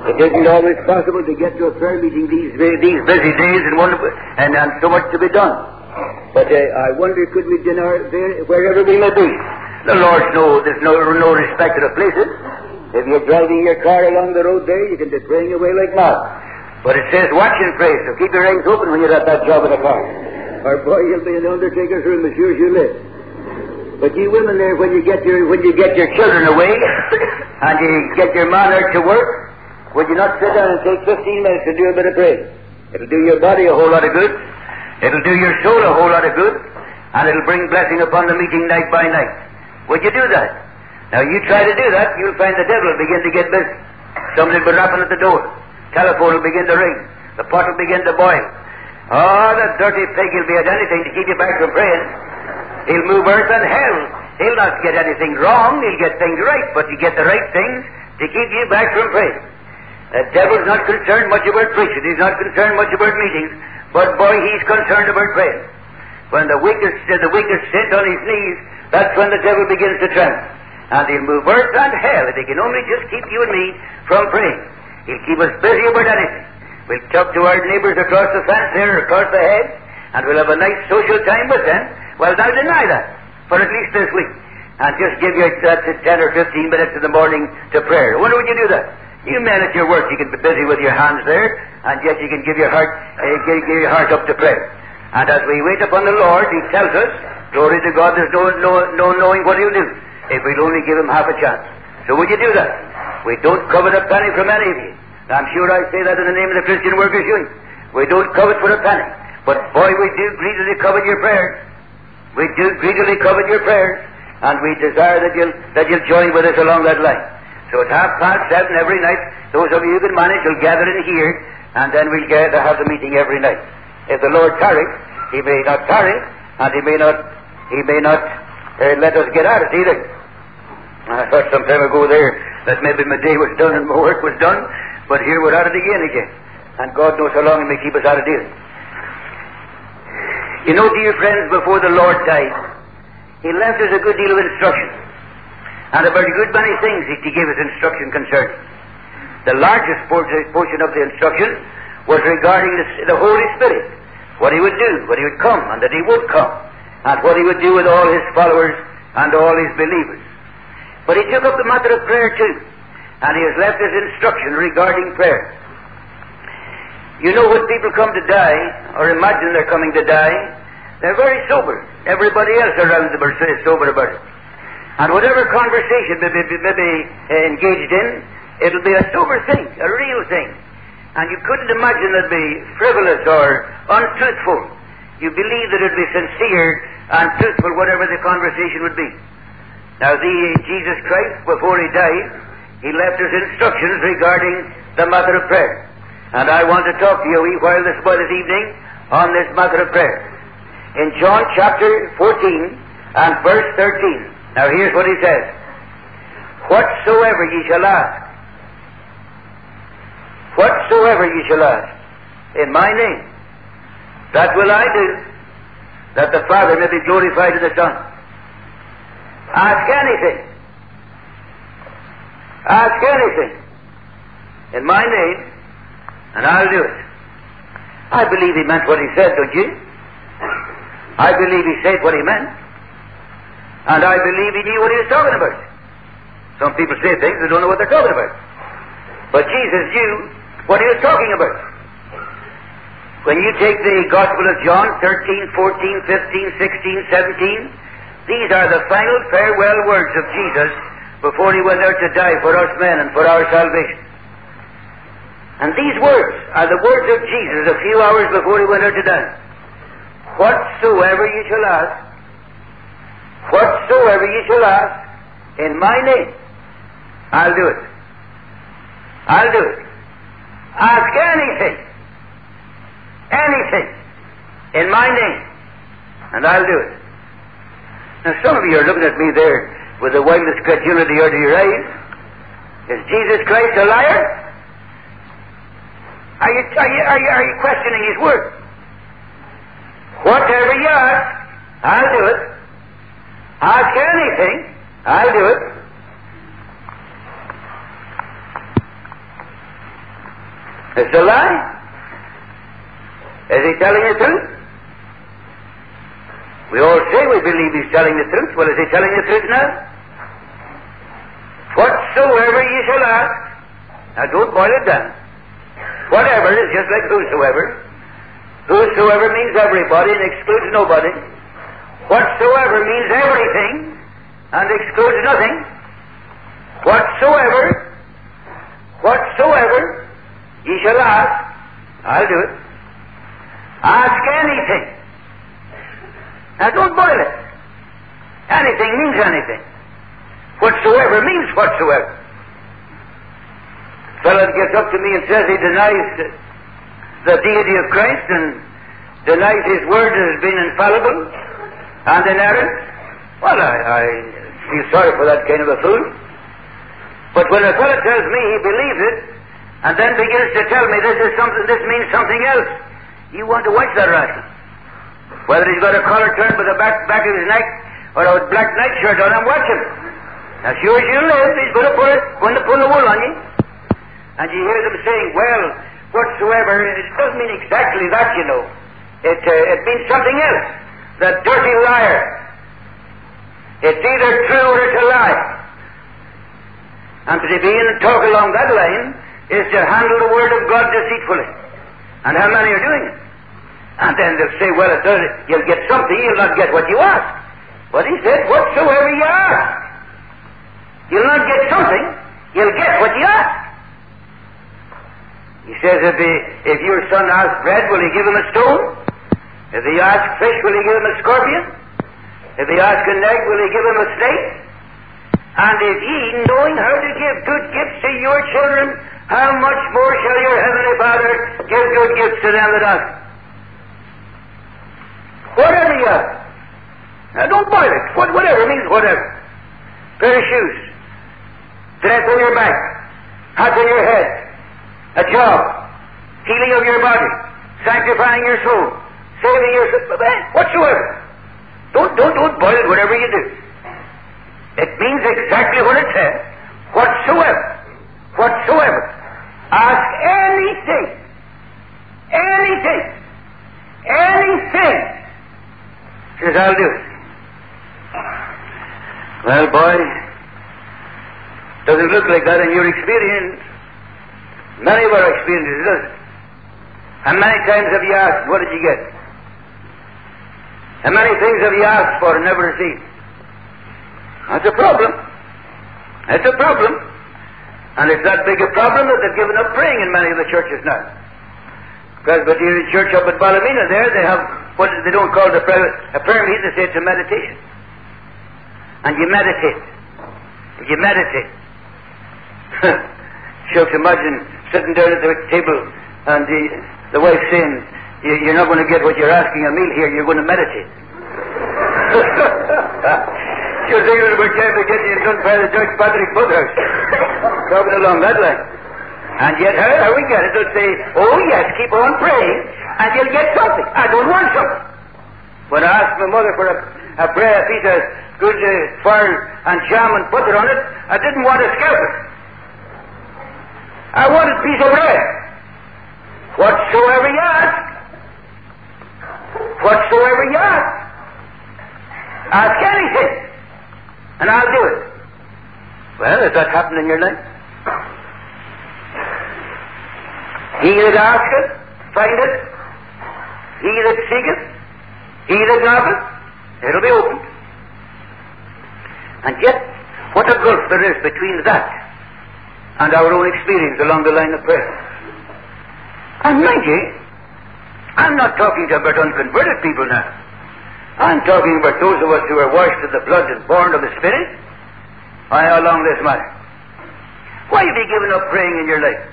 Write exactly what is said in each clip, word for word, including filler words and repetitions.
It isn't always possible to get to a prayer meeting these these busy days and, one, and, and so much to be done. But uh, I wonder, could we dinner there, wherever we may be? The Lord knows there's no, no respect of places. If you're driving your car along the road there, you can be praying away like mad. But it says watch and pray, so keep your eyes open when you're at that job in the car. Or boy, you'll be in the undertaker's room as sure as you live. But you women there, when you get your when you get your children away and you get your man out to work, would you not sit down and take fifteen minutes to do a bit of praying? It'll do your body a whole lot of good. It'll do your soul a whole lot of good, and it'll bring blessing upon the meeting night by night. Would you do that? Now you try to do that, you'll find the devil will begin to get busy. Somebody will be rapping at the door. Telephone will begin to ring. The pot will begin to boil. Oh, the dirty pig will be at anything to keep you back from praying. He'll move earth and hell. He'll not get anything wrong. He'll get things right, but he'll get the right things to keep you back from praying. The devil's not concerned much about preaching. He's not concerned much about meetings. But boy, he's concerned about praying. When the weakest, the weakest sit on his knees, that's when the devil begins to tremble. And he'll move earth and hell if he can only just keep you and me from praying. He'll keep us busy about anything. We'll talk to our neighbors across the fence there, across the hedge, and we'll have a nice social time with them. Well, now deny that for at least this week, and just give your uh, ten or fifteen minutes in the morning to prayer. I wonder would you do that? You men at your work, you can be busy with your hands there, and yet you can give your heart, uh, give, give your heart up to prayer. And as we wait upon the Lord, He tells us, glory to God, there's no, no, no knowing what He'll do if we'll only give Him half a chance. So would you do that? We don't covet a penny from any of you. I'm sure I say that in the name of the Christian Workers' Union. We don't covet for a penny. But boy, we do greedily covet your prayers. We do greedily covet your prayers. And we desire that you'll, that you'll join with us along that line. So at half past seven every night, those of you who can manage will gather in here, and then we'll gather to have the meeting every night. If the Lord tarries, He may not tarry, and He may not, He may not uh, let us get at it either. I thought some time ago there that maybe my day was done and my work was done, but here we're at it again again. And God knows how long He may keep us at it either. You know, dear friends, before the Lord died, He left us a good deal of instruction. And about a good many things He gave us instruction concerning. The largest portion of the instruction was regarding the, the Holy Spirit. What He would do, when He would come, and that He would come. And what He would do with all His followers and all His believers. But He took up the matter of prayer too. And He has left us instruction regarding prayer. You know, when people come to die, or imagine they're coming to die, they're very sober. Everybody else around them are sober about it. And whatever conversation may be, may be engaged in, it'll be a sober thing, a real thing. And you couldn't imagine it'd be frivolous or untruthful. You believe that it'd be sincere and truthful, whatever the conversation would be. Now, the Jesus Christ, before He died, He left us instructions regarding the matter of prayer. And I want to talk to you a wee while this, while this evening on this matter of prayer. In John chapter fourteen and verse thirteen, now here's what He says. Whatsoever ye shall ask, whatsoever ye shall ask, in my name, that will I do, that the Father may be glorified in the Son. Ask anything. Ask anything in my name, and I'll do it. I believe He meant what He said, don't you? I believe He said what He meant. And I believe He knew what He was talking about. Some people say things they don't know what they're talking about. But Jesus knew what He was talking about. When you take the Gospel of John, thirteen, fourteen, fifteen, sixteen, seventeen, these are the final farewell words of Jesus before He went out to die for us men and for our salvation. And these words are the words of Jesus a few hours before He went out to die. Whatsoever ye shall ask, whatsoever ye shall ask, in my name, I'll do it. I'll do it. Ask anything, anything, in my name, and I'll do it. Now some of you are looking at me there with the wildest credulity out of your eyes. Is Jesus Christ a liar? Are you, are you, are you, are you questioning His word? Whatever you ask, I'll do it. Ask anything, I'll do it. It's a lie. Is he telling the truth? We all say we believe he's telling the truth. Well, is he telling the truth now? Whatsoever ye shall ask. Now don't boil it down. Whatever is just like whosoever. Whosoever means everybody and excludes nobody. Whatsoever means everything and excludes nothing. Whatsoever, whatsoever ye shall ask, I'll do it. Ask anything. Now don't boil it. Anything means anything. Whatsoever means whatsoever. A fellow gets up to me and says he denies the deity of Christ and denies his word as being infallible and inerrant. Well, I, I feel sorry for that kind of a fool. But when a fellow tells me he believes it and then begins to tell me this is something, this means something else, you want to watch that rascal. Whether he's got a collar turned by the back, back of his neck or a black nightshirt on him, watch him. As sure as you live, he's going to pull it, going to pull the wool on you. And you hear them saying, well, whatsoever, it doesn't mean exactly that, you know. It, uh, it means something else. The dirty liar. It's either true or it's a lie. And to begin and talk along that line is to handle the word of God deceitfully. And how many are doing it? And then they'll say, well, it does, you'll get something, you'll not get what you ask. But he said, whatsoever you ask. You'll not get something, you'll get what you ask. He says, if, he, if your son asks bread, will he give him a stone? If he asks fish, will he give him a scorpion? If he asks an egg, will he give him a snake? And if ye, knowing how to give good gifts to your children, how much more shall your heavenly Father give good gifts to them that ask? Whatever you ask. Now don't boil it. What, whatever means whatever. Pair of shoes. Dress on your back. Hat on your head. A job. Healing of your body. Sanctifying your soul. Saving your soul. Whatsoever. Don't, don't, don't boil it whatever you do. It means exactly what it says. Whatsoever. Whatsoever. Ask anything. Anything. Anything. Says, I'll do it. Well, boy, doesn't look like that in your experience. Many of our experiences, does it? How many times have you asked, what did you get? How many things have you asked for and never received? That's a problem. That's a problem. And it's that big a problem that they've given up praying in many of the churches now. Presbyterian Church up at Ballymena there, they have what they don't call the prayer, a prayer meeting, they say it's a meditation. And you meditate. You meditate. Shucks, imagine sitting down at the table and the, the wife saying, you're not going to get what you're asking a meal here, you're going to meditate. You're thinking about time to get you done by the Judge Patrick Woodhouse. Talking along that line. And yet, how, how we get it? They'll say, oh yes, keep on praying, and you'll get something. I don't want something. When I asked my mother for a, a bread, a piece of good uh, fire and jam and butter on it, I didn't want a scalpel. I wanted a piece of bread. Whatsoever you ask, whatsoever you ask, ask anything, and I'll do it. Well, has that happened in your life? He that asketh, findeth. He that seeketh, he that knocketh, it'll be opened. And yet, what a gulf there is between that and our own experience along the line of prayer. And mind you, I'm not talking about unconverted people now. I'm talking about those of us who are washed in the blood and born of the Spirit. I along this matter. Why have you given up praying in your life?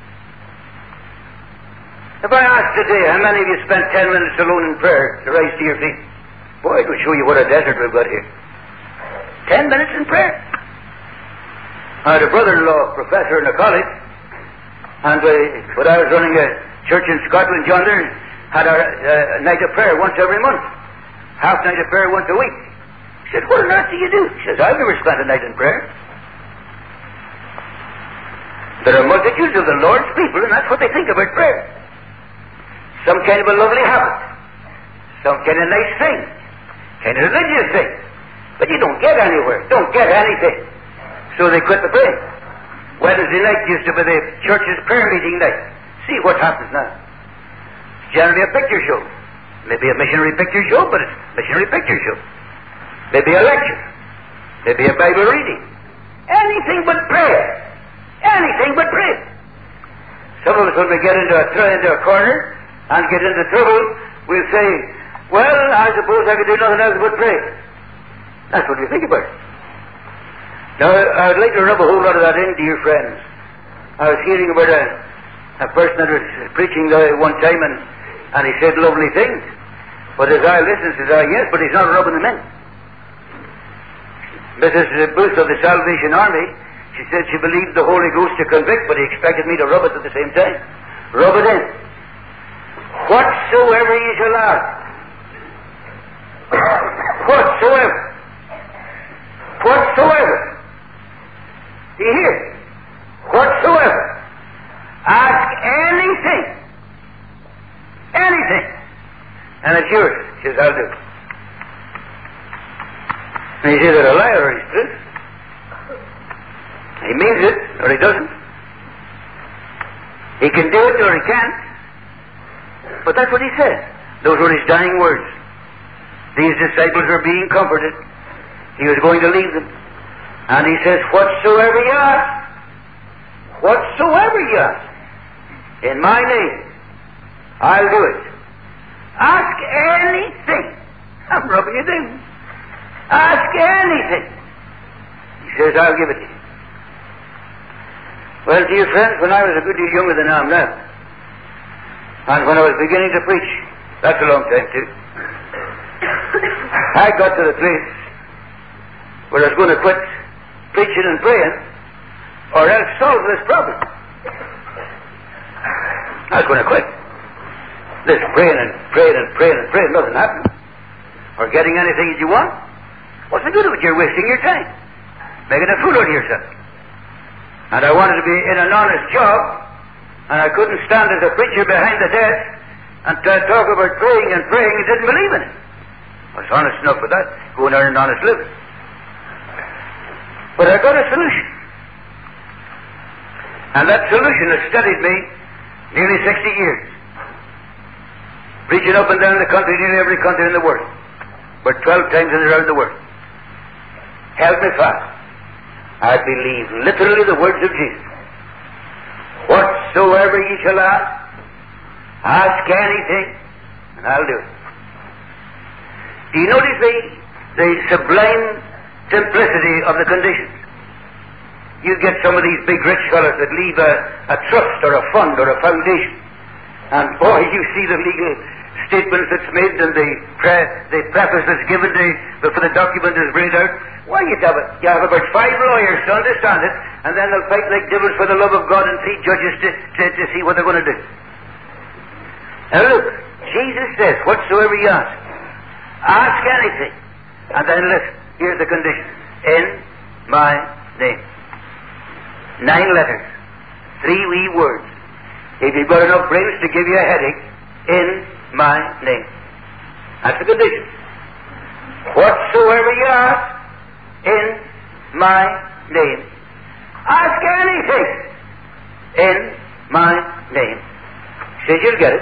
If I ask today, how many of you spent ten minutes alone in prayer to rise to your feet? Boy, it will show you what a desert we've got here. Ten minutes in prayer. I had a brother-in-law, professor in a college, and uh, when I was running a church in Scotland yonder, had a, a night of prayer once every month. Half night of prayer once a week. He said, what on earth do you do? He says, I've never spent a night in prayer. There are multitudes of the Lord's people, and that's what they think about prayer. Some kind of a lovely habit. Some kind of nice thing. Kind of religious thing. But you don't get anywhere. Don't get anything. So they quit the praying. Wednesday night used to be the church's prayer meeting night. See what happens now. It's generally a picture show. Maybe a missionary picture show, but it's a missionary picture show. Maybe a lecture. Maybe a Bible reading. Anything but prayer. Anything but prayer. Some of us, when we get into a, into a corner and get into trouble, we'll say, well, I suppose I could do nothing else but pray. That's what we think about it. Now, I'd like to rub a whole lot of that in, dear friends. I was hearing about a, a person that was preaching there one time, and, and he said lovely things. But as I listened, says I, yes, but he's not rubbing them in. Missus Booth of the Salvation Army, she said she believed the Holy Ghost to convict, but he expected me to rub it at the same time. Rub it in. Whatsoever ye shall ask. Whatsoever. Whatsoever. Do you hear? Whatsoever. Ask anything. Anything. And it's yours. She says, I'll do it. And he's either a liar or he's truth. He means it or he doesn't. He can do it or he can't. But that's what he said. Those were his dying words. These disciples were being comforted. He was going to leave them. And he says, whatsoever you ask, whatsoever you ask, in my name, I'll do it. Ask anything. I'm rubbing it in. Ask anything. He says, I'll give it to you. Well, dear friends, when I was a good deal younger than I am now, and when I was beginning to preach, that's a long time too, I got to the place where I was going to quit preaching and praying, or else solve this problem. I was going to quit. This praying and praying and praying and praying, nothing happened. Or getting anything that you want. What's the good of it? You're wasting your time. Making a fool out of yourself. And I wanted to be in an honest job, and I couldn't stand as a preacher behind the desk and talk about praying and praying and didn't believe in it. I was honest enough with that. Go and earn an honest living. But I got a solution. And that solution has steadied me nearly sixty years. Preaching up and down the country, nearly every country in the world. But twelve times in around the world. Held me fast. I believe literally the words of Jesus. Whatsoever ye shall ask, ask anything, and I'll do it. Do you notice the, the sublime simplicity of the conditions? You get some of these big rich fellows that leave a, a trust or a fund or a foundation, and boy, you see the legal statements that's made and the, pre- the preface that's given to, before the document is read out. Why, you have, it, you have about five lawyers to understand it, and then they'll fight like devils for the love of God and three judges to, to, to see what they're going to do. Now look, Jesus says, whatsoever you ask, ask anything. And then listen, here's the condition. In my name. Nine letters. Three wee words. If you've got enough brains to give you a headache, in my name. That's the condition. Whatsoever you ask, in my name. Ask anything in my name. Says you'll get it.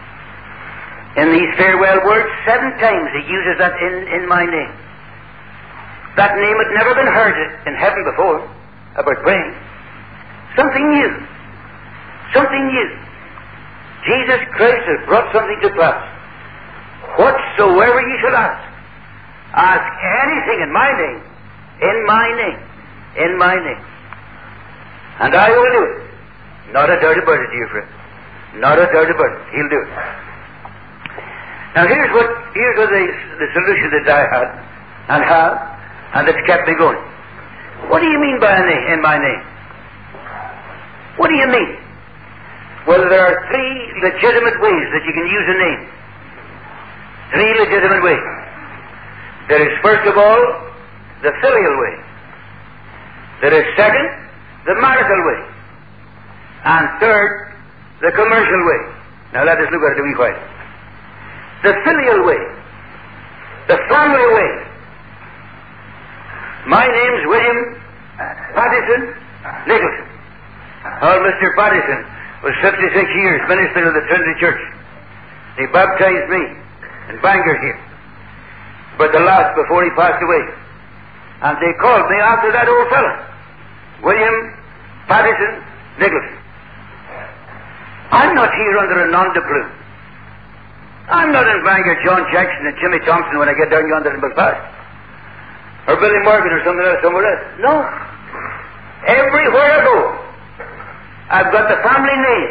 In these farewell words, seven times he uses that in, in my name. That name had never been heard in heaven before about praying. Something new. Something new. Jesus Christ has brought something to pass. Whatsoever ye shall ask, ask anything in my name, in my name, in my name. And I will do it. Not a doubt about it, dear friend. Not a doubt about it. He'll do it. Now here's what, here's what the, the solution that I had, and have, and it's kept me going. What do you mean by a name, in my name? What do you mean? Well, there are three legitimate ways that you can use a name. Three legitimate ways. There is, first of all, the filial way. There is, second, the marital way. And third, the commercial way. Now let us look at it a wee while. The filial way. The family way. My name's William Pattison Nicholson. Old Mister Pattison was fifty-six years minister of the Trinity Church. He baptized me in Bangor here, but the last before he passed away. And they called me after that old fellow, William Pattison Nicholson. I'm not here under a nom de plume. I'm not in Bangor John Jackson and Jimmy Thompson when I get down yonder in Belfast, or Billy Morgan or something else somewhere else. No. Everywhere I go, I've got the family name.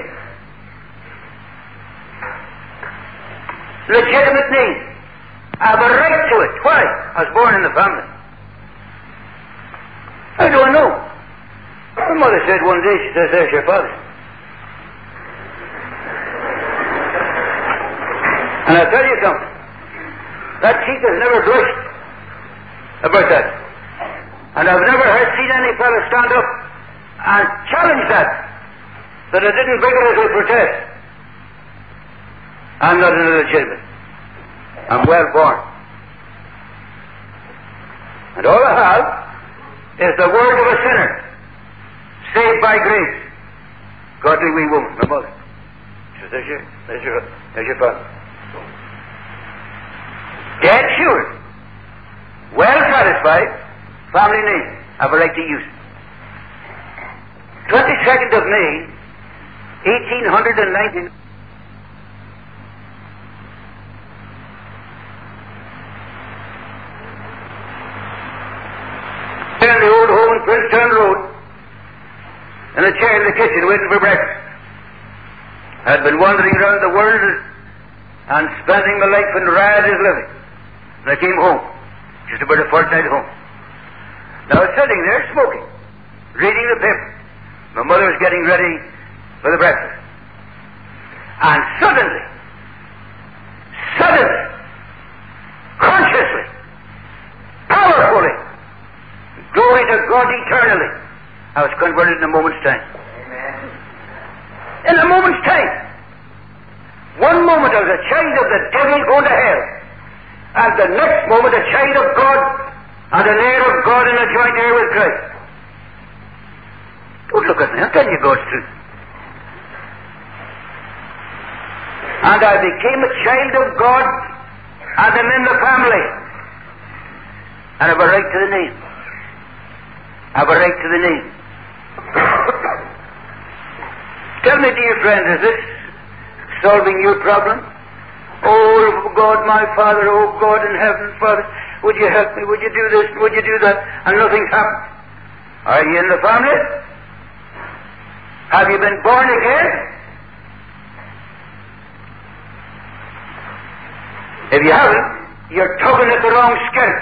Legitimate name. I have a right to it. Why? I was born in the family. How do I know? My mother said one day, she says, there's your father. And I'll tell you something. That cheek has never blushed about that. And I've never heard seen any fellow stand up and challenge that, that I didn't vigorously protest. I'm not an illegitimate. I'm well born. And all I have is the word of a sinner, saved by grace. Godly wee woman, my mother. She says, there's your, there's your, there's your father. Dead sure. Well satisfied. Family name. I have a right to use it. twenty-second of May, eighteen nineteen. In the old home in Princetown Road, in a chair in the kitchen waiting for breakfast. I had been wandering around the world and spending my life in riotous living. And I came home, just about a fortnight home. Now I was sitting there smoking, reading the paper. My mother was getting ready for the breakfast. And suddenly, suddenly, consciously, powerfully, glory to God eternally, I was converted in a moment's time. Amen. In a moment's time. One moment I was a child of the devil going to hell, and the next moment a child of God and an heir of God and a joint heir with Christ. Don't look at me, I'm telling you God's truth. And I became a child of God, and I'm in the family, and I have a right to the name. I have a right to the name. Tell me, dear friend, is this solving your problem? Oh God, my Father, oh God in heaven, Father, would you help me? Would you do this? Would you do that? And nothing's happened. Are you in the family? Have you been born again? If you haven't, you're tugging at the wrong skirt.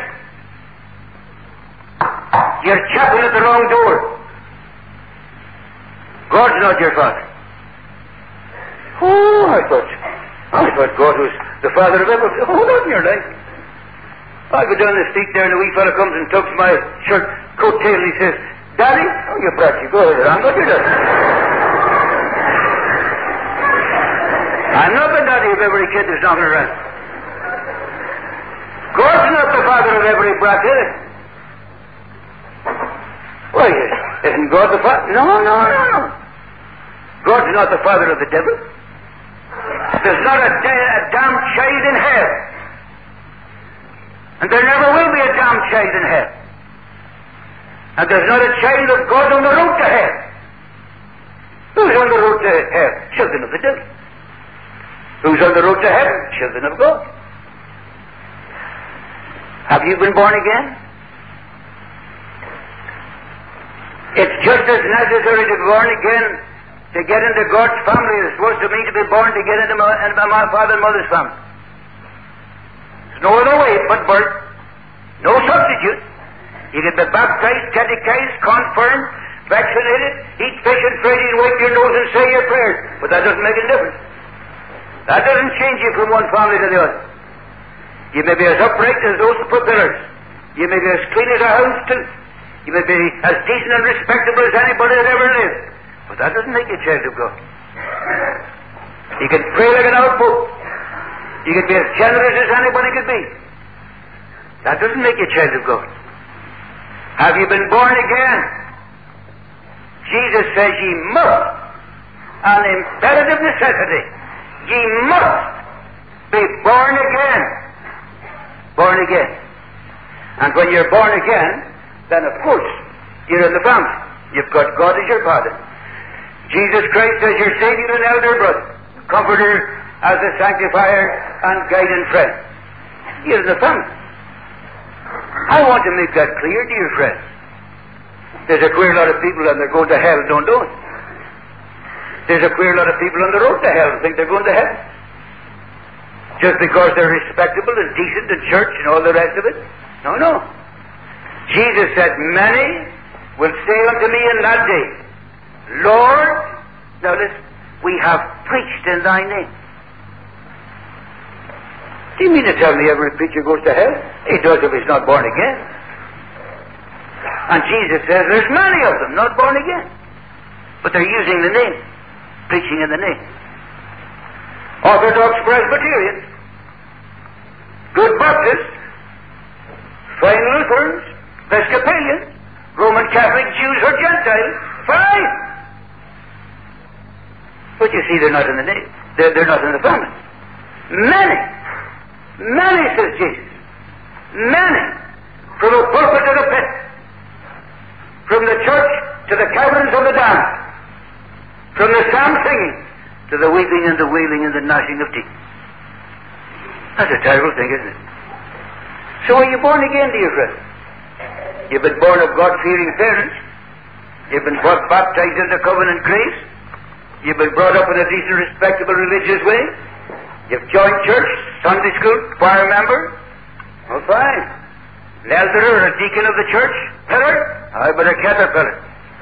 You're chapping at the wrong door. God's not your father. Oh, I thought, I thought God was the father of everything. Oh, not in your life. I go down the street there and a wee fellow comes and tugs my shirt coat tail and he says, Daddy? Oh, you brat, you go ahead. I'm not your daddy. I'm not the daddy of every kid that's knocking around. God's not the father of every brat, is he? Why, isn't God the father? No, no, no, no. God's not the father of the devil. There's not a, da- a damn child in hell. And there never will be a damn child in hell. And there's not a child of God on the road to hell. Who's on the road to hell? Children of the devil. Who's on the road to heaven? Children of God. Have you been born again? It's just as necessary to be born again to get into God's family as it was to me to be born to get into my, into my father and mother's family. There's no other way but birth. No substitute. You can be baptized, catechized, confirmed, vaccinated, eat fish and Friday and wipe your nose and say your prayers. But that doesn't make any difference. That doesn't change you from one family to the other. You may be as upright as those pillars. You may be as clean as a house too. You may be as decent and respectable as anybody that ever lived. But that doesn't make you a child of God. He can pray like an outpost. He can be as generous as anybody could be. That doesn't make you a child of God. Have you been born again? Jesus says ye must, an imperative necessity, ye must be born again. Born again. And when you're born again, then of course, you're in the family. You've got God as your Father. Jesus Christ as your Savior and elder brother. Comforter as a sanctifier and guide and friend. You're in the family. I want to make that clear, dear friends. There's a queer lot of people and they're going to hell, don't know it. There's a queer lot of people on the road to hell and think they're going to hell. Just because they're respectable and decent in church and all the rest of it. No, no. Jesus said, many will say unto me in that day, Lord, now listen, we have preached in thy name. Do you mean to tell me every preacher goes to hell? He does if he's not born again. And Jesus says there's many of them not born again. But they're using the name, preaching in the name. Orthodox Presbyterians, good Baptists, fine Lutherans, Episcopalians, Roman Catholic, Jews or Gentiles, fine. But you see, they're not in the name. They're, they're not in the family. Many, many, says Jesus. Many, from the pulpit to the pit, from the church to the caverns of the damned, from the psalm singing to the weeping and the wailing and the gnashing of teeth. That's a terrible thing, isn't it? So are you born again, dear friend? You've been born of God-fearing parents. You've been baptized into covenant grace. You've been brought up in a decent, respectable religious way. You've joined church, Sunday school, choir member. Oh, fine. An elder or a deacon of the church, pillar. I but a caterpillar.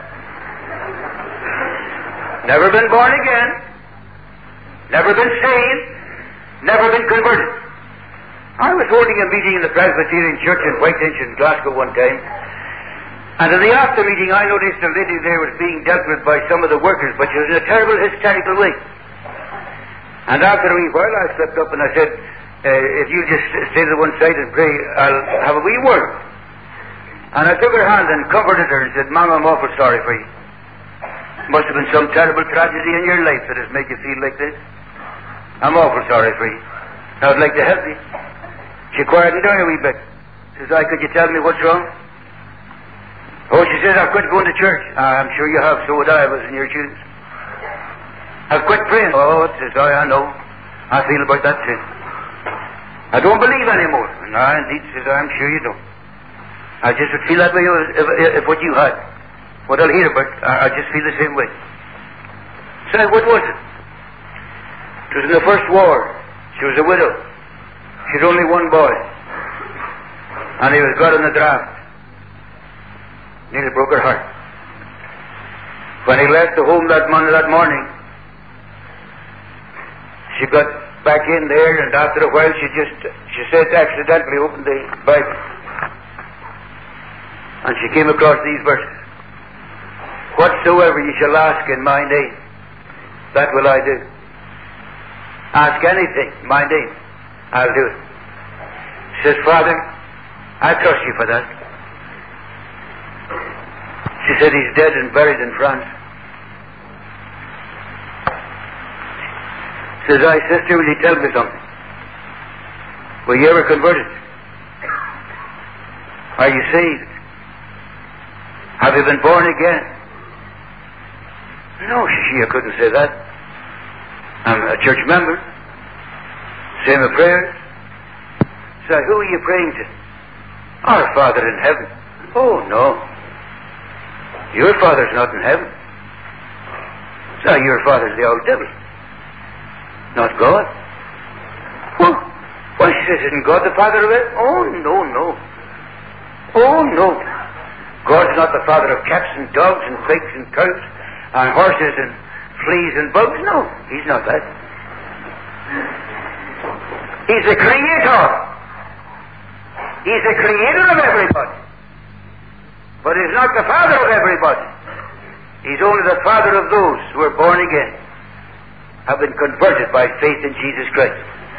Never been born again. Never been saved. Never been converted. I was holding a meeting in the Presbyterian Church in Whiteinch in Glasgow one time, and in the after meeting I noticed a lady there was being dealt with by some of the workers, but she was in a terrible hysterical way. And after a wee while I stepped up and I said, uh, if you just stay to one side and pray, I'll have a wee word. And I took her hand and comforted her and said, Ma'am, I'm awful sorry for you. Must have been some terrible tragedy in your life that has made you feel like this. I'm awful sorry for you. I'd like to help you. She quieted down a wee bit. Says I, could you tell me what's wrong? Oh, she says, I've quit going to church. Ah, I'm sure you have, so would I, I was in your shoes. I've quit praying. Oh, says I, I know. I feel about that too. I don't believe anymore. No, indeed, says I, I'm sure you don't. I just would feel that way if, if, if what you had. What I'll hear about, I, I just feel the same way. Say, what was it? It was in the first war. She was a widow. She had only one boy. And he was got in the draft. Nearly broke her heart. When he left the home that, mon- that morning, she got back in there, and after a while she just, she said accidentally opened the Bible. And she came across these verses. Whatsoever ye shall ask in my name, that will I do. Ask anything in my name, I'll do it. She says, Father, I trust you for that. She said, he's dead and buried in France. Says I, sister, will you tell me something? Were you ever converted? Are you saved? Have you been born again? No, she, I couldn't say that. I'm a church member. Say my prayers. Say, who are you praying to? Our Father in heaven. Oh, no. Your Father's not in heaven. Say, your Father's the old devil. Not God. Well, why, she says, isn't God the Father of it? Oh, no, no. Oh, no. God's not the Father of cats and dogs and pigs and cows and horses and fleas and bugs. No, he's not that. He's the Creator. He's the Creator of everybody. But he's not the Father of everybody. He's only the Father of those who are born again. have been converted by faith in Jesus Christ.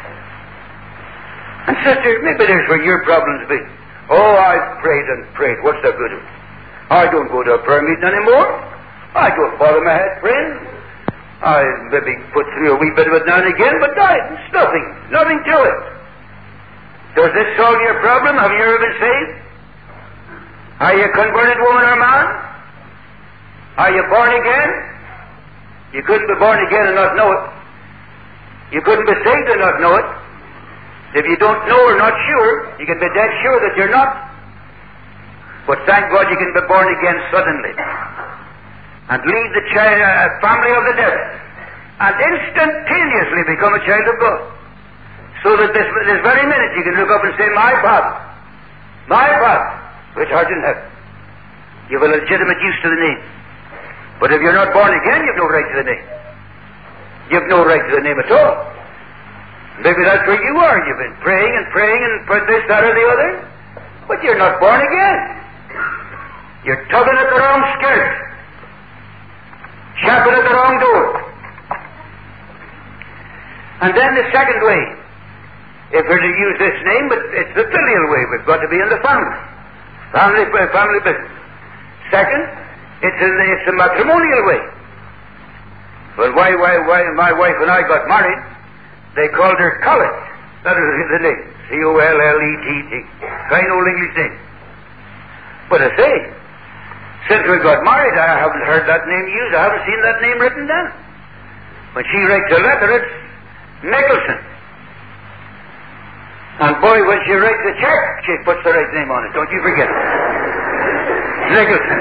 And sister, maybe there's where your problems be. Oh, I've prayed and prayed. What's the good of it? I don't go to a prayer meeting anymore. I don't bother my head praying. I maybe put through a wee bit of it now and again, but I, it's nothing. Nothing to it. Does this solve your problem? Have you ever been saved? Are you a converted woman or man? Are you born again? You couldn't be born again and not know it. You couldn't be saved and not know it. If you don't know or not sure, you can be dead sure that you're not. But thank God you can be born again suddenly and leave the child, uh, family of the devil and instantaneously become a child of God. So that this, this very minute you can look up and say, my Father, my Father, which art in heaven. You have a legitimate use to the name. But if you're not born again, you have no right to the name. You have no right to the name at all. Maybe that's where you are. You've been praying and praying and for this, that, or the other, but you're not born again. You're tugging at the wrong skirt, chapping at the wrong door. And then the second way, if we're to use this name, but it's the filial way. We've got to be in the family, family, family business. Second, it's in the, it's the matrimonial way. Well, why, why, why? My wife and I got married. They called her Colette. That is the name. C O L L E T T. Fine old English name. But I say, since we got married, I haven't heard that name used. I haven't seen that name written down. When she writes a letter, it's Nicholson. And boy, when she writes a check, she puts the right name on it. Don't you forget it. Nicholson.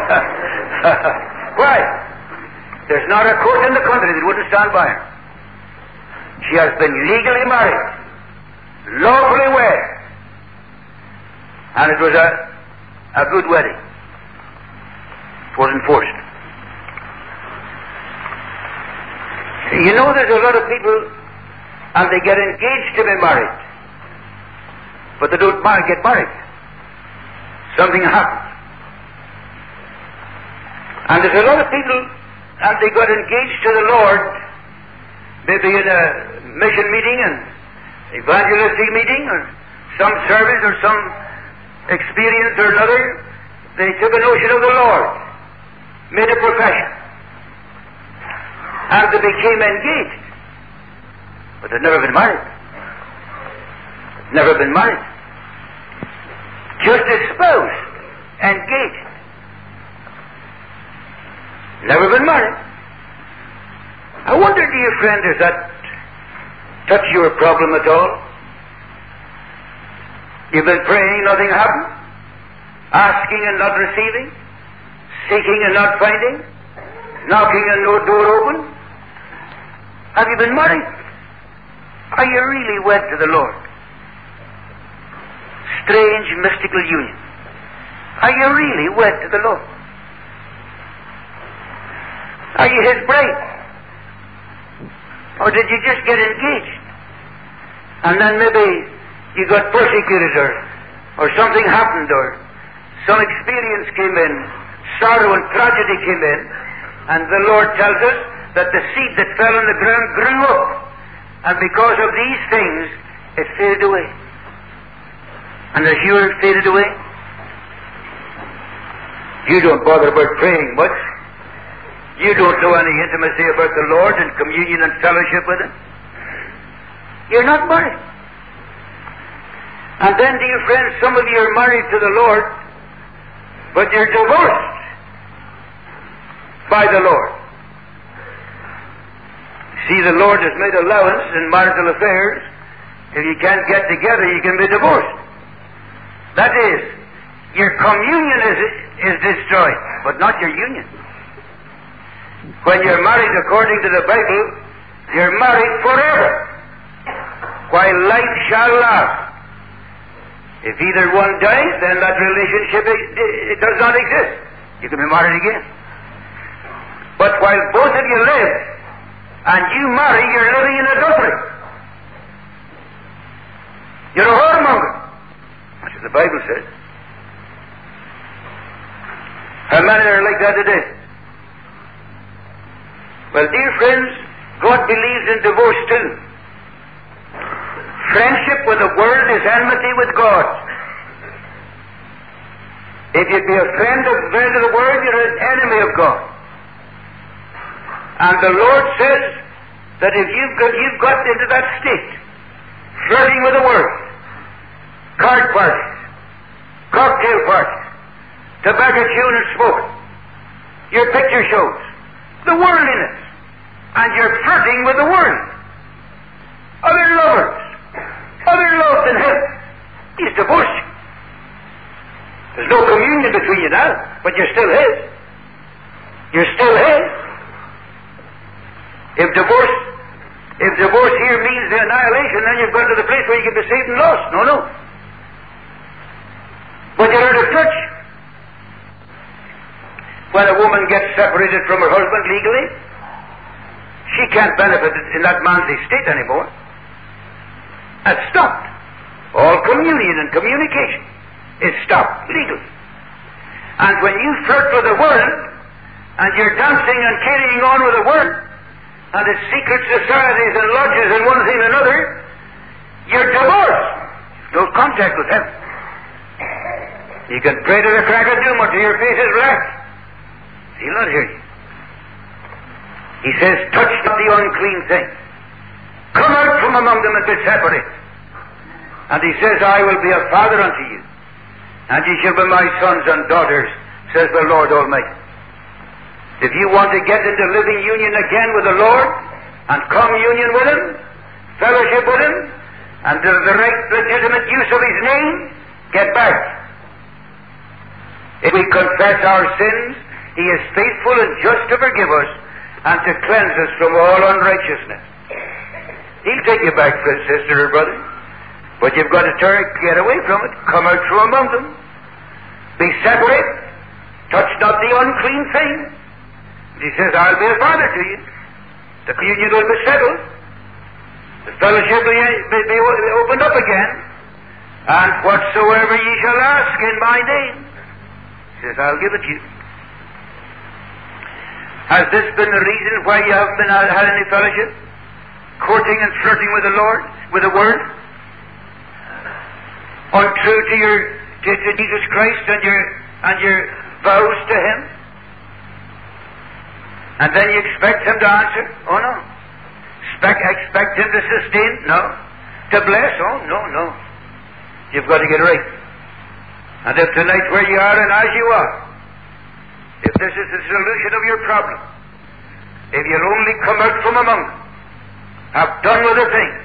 Why? There's not a court in the country that wouldn't stand by her. She has been legally married, lawfully wed, and it was a, a good wedding. It wasn't forced. You know, there's a lot of people, and they get engaged to be married, but they don't get married. Something happens. And there's a lot of people, and they got engaged to the Lord, maybe in a mission meeting and evangelistic meeting or some service or some experience or another. They took a notion of the Lord, made a profession, and they became engaged. But they've never been married. Never been married. Just espoused, engaged. Never been married. I wonder, dear friend, does that touch your problem at all? You've been praying, nothing happened. Asking and not receiving. Seeking and not finding. Knocking and no door open. Have you been married? Are you really wed to the Lord? Strange mystical union. Are you really wed to the Lord? Are you His bride? Or did you just get engaged? And then maybe you got persecuted or, or something happened or some experience came in, sorrow and tragedy came in, and the Lord tells us that the seed that fell on the ground grew up, and because of these things it faded away. And as you are faded away, you don't bother about praying much. You don't know any intimacy about the Lord and communion and fellowship with Him. You're not married. And then, dear friends, some of you are married to the Lord, but you're divorced by the Lord. See, the Lord has made allowance in marital affairs. If you can't get together, you can be divorced. That is, your communion is, is destroyed, but not your union. When you're married according to the Bible, you're married forever, while life shall last. If either one dies, then that relationship it, it does not exist. You can be married again. But while both of you live, and you marry, you're living in adultery. You're a whoremonger. That's what the Bible says. How many are like that today? Well, dear friends, God believes in divorce too. Friendship with the world is enmity with God. If you be a friend of, friend of the world, you're an enemy of God. And the Lord says that if you've got, you've got into that state, flirting with the world, card parties, cocktail parties, tobacco chewing and smoking, your picture shows, the world in it, and you're flirting with the world. Other lovers, other love than Him. He's divorced you. There's no communion between you now, but you're still His. You're still His. If divorce, if divorce here means the annihilation, then you've gone to the place where you can be saved and lost. No, no. But you're out of touch. When a woman gets separated from her husband legally, she can't benefit in that man's estate anymore. That's stopped. All communion and communication is stopped legally. And when you flirt with the world, and you're dancing and carrying on with the world, and its secret societies and lodges and one thing and another, you're divorced. No contact with Him. You can pray to the crack of doom until your face is black. He'll not hear you. He says, touch not the unclean thing. Come out from among them and be separate. And He says, I will be a father unto you, and ye shall be my sons and daughters, says the Lord Almighty. If you want to get into living union again with the Lord, and communion with Him, fellowship with Him, and the, the right legitimate use of His name, get back. If we confess our sins, He is faithful and just to forgive us and to cleanse us from all unrighteousness. He'll take you back, sister or brother. But you've got to turn, get away from it. Come out from among them. Be separate. Touch not the unclean thing. He says, I'll be a father to you. The communion will be settled. The fellowship will be, be opened up again. And whatsoever ye shall ask in my name, He says, I'll give it to you. Has this been the reason why you haven't been had any fellowship? Courting and flirting with the Lord, with the Word? Untrue to your to, to Jesus Christ and your and your vows to Him? And then you expect Him to answer? Oh no. Expect, expect Him to sustain? No. To bless? Oh no, no. You've got to get right. And if tonight where you are and as you are, if this is the solution of your problem, if you'll only come out from among them, have done with the thing,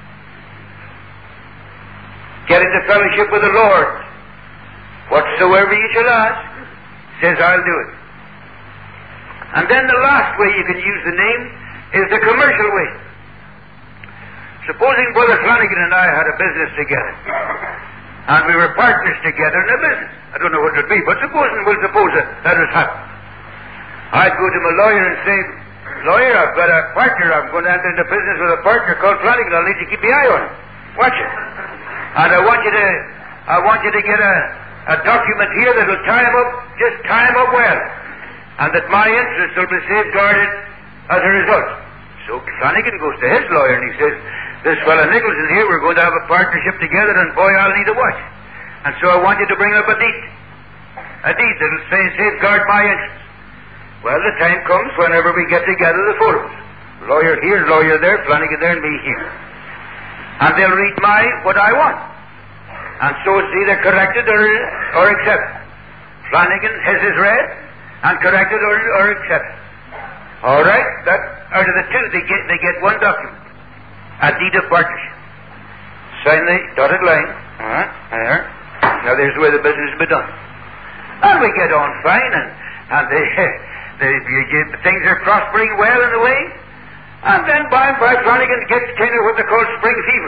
get into fellowship with the Lord, whatsoever you shall ask, says, I'll do it. And then the last way you can use the name is the commercial way. Supposing Brother Flanagan and I had a business together, and we were partners together in a business. I don't know what it would be, but supposing we'll suppose that that has happened. I'd go to my lawyer and say, lawyer, I've got a partner, I'm going to enter into business with a partner called Flanagan, I'll need to keep the eye on him. Watch it. And I want you to I want you to get a, a document here that will tie him up, just tie him up well. And that my interests will be safeguarded as a result. So Flanagan goes to his lawyer and he says, this fellow Nicholson here, we're going to have a partnership together, and boy, I'll need a watch. And so I want you to bring up a deed. A deed that will say, safeguard my interests. Well, the time comes whenever we get together, the four of us. Lawyer here, lawyer there, Flanagan there, and me here. And they'll read my, what I want. And so it's either corrected or, or accepted. Flanagan, his is read, and corrected or, or accepted. All right, that, out of the two, they get, they get one document. A deed of partnership. Sign the dotted line. Uh-huh. There. Now there's where the business will be done. And we get on fine, and, and they, they, they, things are prospering well in the way. And then by and by Flanagan gets kind of what they call spring fever.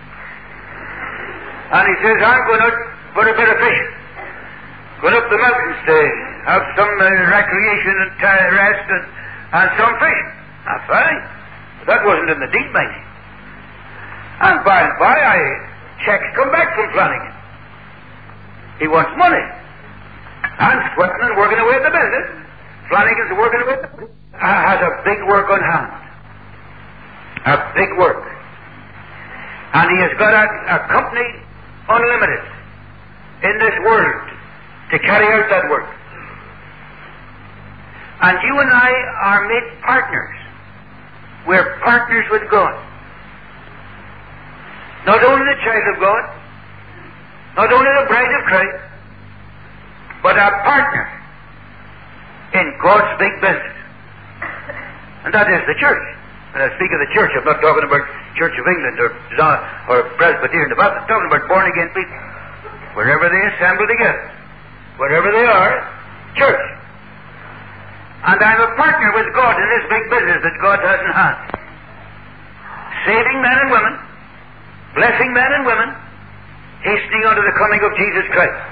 And he says, I'm going out for a bit of fishing. Going up the mountains to have some uh, recreation and uh, rest and, and some fishing. Now fine. But that wasn't in the deed, mind you. And by and by, I checks come back from Flanagan. He wants money. I'm sweating and working away at the business. Flanagan's working away at the business. Uh, has a big work on hand. A big work. And He has got a, a company unlimited in this world to carry out that work. And you and I are made partners. We're partners with God. Not only the child of God, not only the bride of Christ, but a partner in God's big business. And that is the church. When I speak of the church, I'm not talking about Church of England or, or Presbyterian Baptist. I'm talking about born-again people. Wherever they assemble together, wherever they are, church. And I'm a partner with God in this big business that God has in hand. Saving men and women, blessing men and women, hastening unto the coming of Jesus Christ.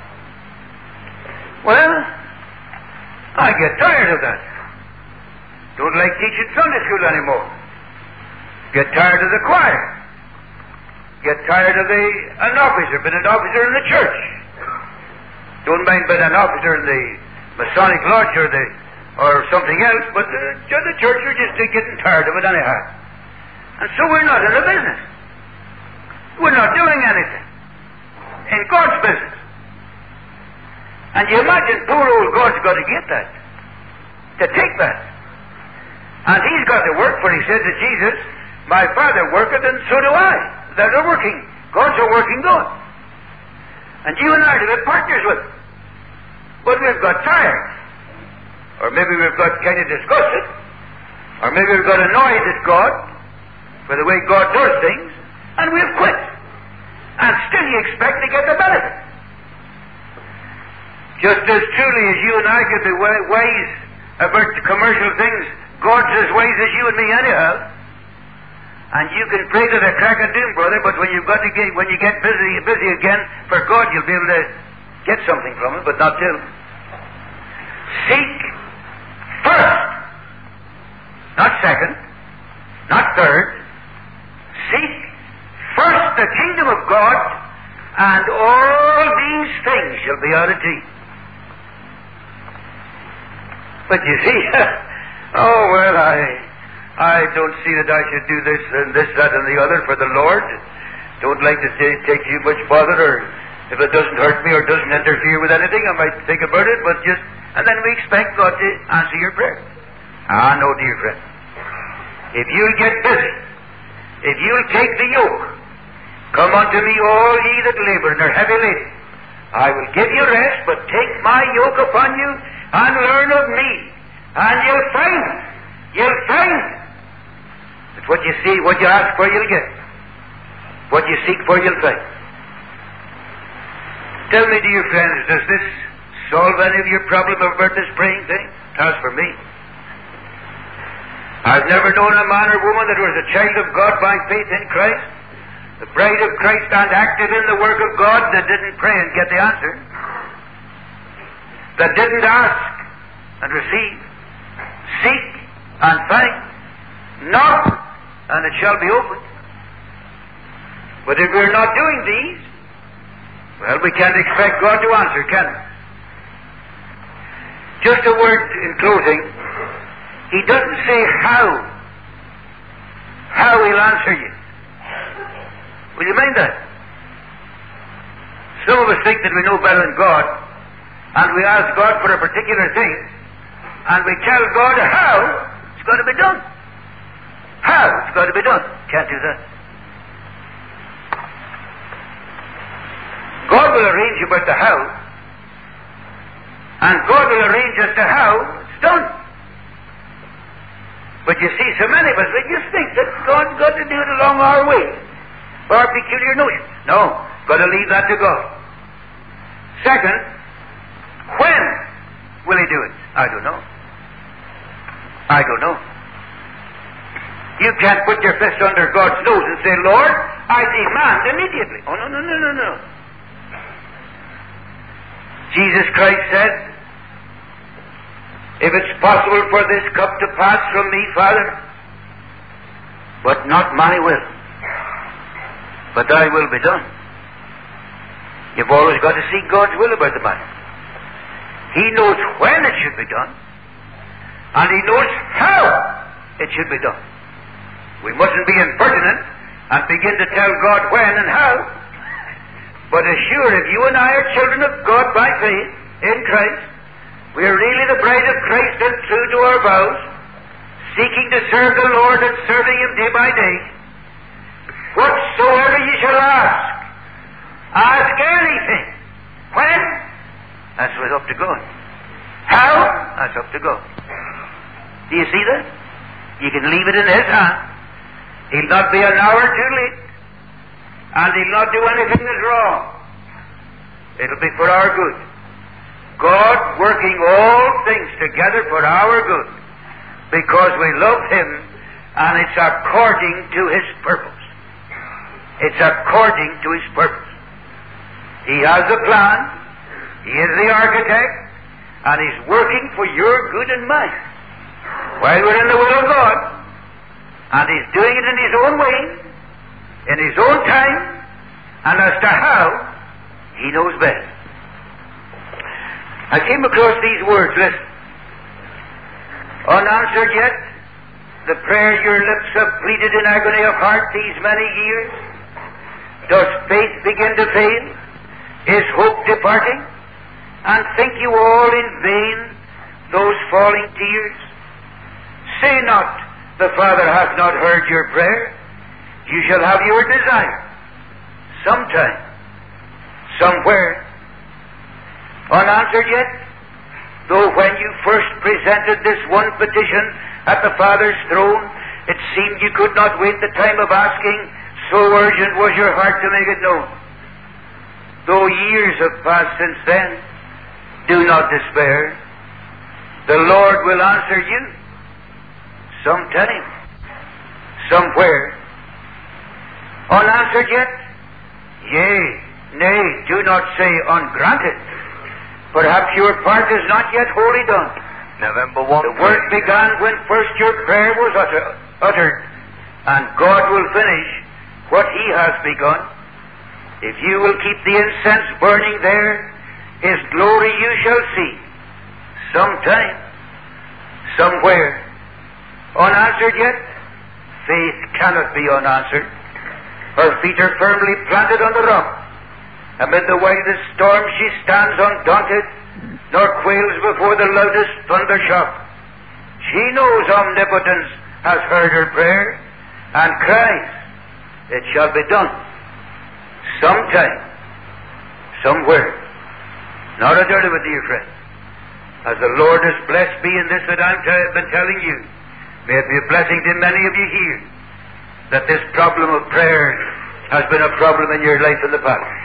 Well, I get tired of that. Don't like teaching Sunday school anymore. Get tired of the choir. Get tired of the an officer, been an officer in the church. Don't mind being an officer in the Masonic Lodge or the or something else, but the, the church are just getting tired of it anyhow. And so we're not in the business. We're not doing anything in God's business. And you imagine poor old God's got to get that, to take that. And He's got to work, for He said to Jesus, my Father worketh, and so do I. They're a working. God's a working God. And you and I are to be partners with Him. But we've got tired. Or maybe we've got kind of disgusted. Or maybe we've got annoyed at God for the way God does things, and we've quit. And still you expect to get the benefit. Just as truly as you and I could be wise about the commercial things, God's as wise as you and me anyhow. And you can pray to the crack of doom, brother, but when you've got to get, when you get busy, busy again for God, you'll be able to get something from it, but not till. Seek first, not second, not third. Seek first the kingdom of God, and all these things shall be added to you. But you see, oh well, I I don't see that I should do this and this, that, and the other for the Lord. Don't like to t- take too much bother, or if it doesn't hurt me or doesn't interfere with anything, I might think about it, but just, and then we expect God to answer your prayer. Ah, no, dear friend. If you'll get busy, if you'll take the yoke, come unto me all ye that labor and are heavy laden, I will give you rest, but take my yoke upon you and learn of me, and you'll find, you'll find that what you see, what you ask for, you'll get. What you seek for, you'll find. Tell me, dear friends, does this solve any of your problem about this praying thing? As for me, I've never known a man or woman that was a child of God by faith in Christ, the bride of Christ, and active in the work of God, that didn't pray and get the answer, that didn't ask and receive, seek and find, knock and it shall be opened. But if we're not doing these, well, we can't expect God to answer, can we? Just a word in closing. He doesn't say how. How He'll answer you. Will you mind that? Some of us think that we know better than God, and we ask God for a particular thing, and we tell God how it's got to be done. How it's got to be done. Can't do that. God will arrange about the how, and God will arrange as to how it's done. But you see, so many of us, we just think that God's got to do it along our way, our peculiar notion. No, got to leave that to God. Second, when will He do it? I don't know. I don't know. You can't put your fist under God's nose and say, Lord, I demand immediately. Oh, no, no, no, no, no. Jesus Christ said, if it's possible for this cup to pass from me, Father, but not my will, but thy will be done. You've always got to seek God's will about the matter. He knows when it should be done, and He knows how it should be done. We mustn't be impertinent and begin to tell God when and how. But assure, if you and I are children of God by faith in Christ, we are really the bride of Christ and true to our vows, seeking to serve the Lord and serving Him day by day. Whatsoever ye shall ask, ask anything. When? That's what's up to God. How? That's up to God. Do you see that? You can leave it in His hand. He'll not be an hour too late. And He'll not do anything that's wrong. It'll be for our good. God working all things together for our good, because we love Him, and it's according to His purpose. It's according to His purpose. He has a plan. He is the architect, and He's working for your good and mine. While we're in the will of God, and He's doing it in His own way, in His own time, and as to how, He knows best. I came across these words, listen. Unanswered yet, the prayer your lips have pleaded in agony of heart these many years. Does faith begin to fail? Is hope departing? And think you all in vain those falling tears? Say not, the Father hath not heard your prayer. You shall have your desire. Sometime, somewhere. Unanswered yet? Though when you first presented this one petition at the Father's throne, it seemed you could not wait the time of asking, so urgent was your heart to make it known. Though years have passed since then, do not despair. The Lord will answer you sometime, somewhere. Unanswered yet? Yea, nay, do not say ungranted. Perhaps your part is not yet wholly done. November first. The work began when first your prayer was utter, uttered, and God will finish what He has begun. If you will keep the incense burning there, His glory you shall see sometime, somewhere. Unanswered yet? Faith cannot be unanswered. Her feet are firmly planted on the rock. Amid the wildest storm she stands undaunted, nor quails before the loudest thunder shock. She knows omnipotence has heard her prayer, and cries, it shall be done. Sometime, somewhere. Not a doubt of it, dear friend. As the Lord has blessed me in this that I've t- been telling you, may it be a blessing to many of you here, that this problem of prayer has been a problem in your life in the past.